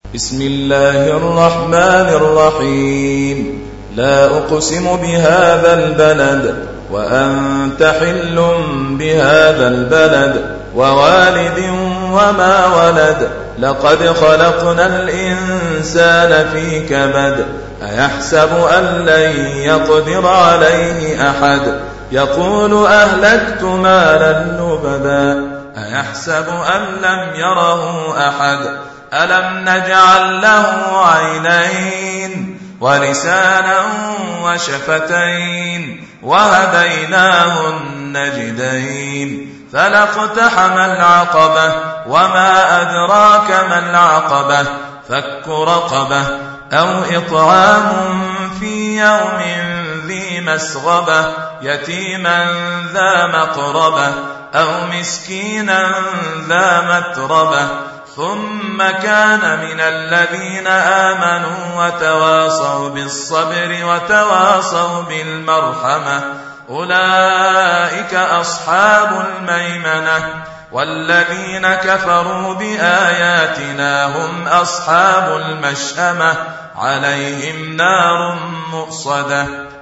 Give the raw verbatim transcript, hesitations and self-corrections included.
بسم الله الرحمن الرحيم. لا أقسم بهذا البلد وأنت حل بهذا البلد ووالد وما ولد. لقد خلقنا الإنسان في كبد. أيحسب أن لن يقدر عليه أحد. يقول أهلكت مالا لبدا. أيحسب أن لم يره أحد. ألم نجعل له عينين ولسانا وشفتين وهديناه النجدين. فلاقتحم العقبة وما أدراك ما العقبة. فك رقبة أو إطعام في يوم ذي مسغبة يتيما ذا مقربة أو مسكينا ذا متربة ثم كان من الذين آمنوا وتواصوا بالصبر وتواصوا بالمرحمة أولئك أصحاب الميمنة. والذين كفروا بآياتنا هم أصحاب المشأمة عليهم نار مؤصدة.